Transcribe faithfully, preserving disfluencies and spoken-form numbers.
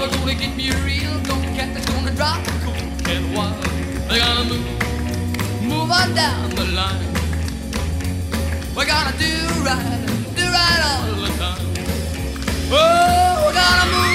we're gonna get me a real gold cat that's gonna drop a cool cat wild. We're gonna move, move on down the line. We're gonna do right, do right all the time. Oh, we're gonna move.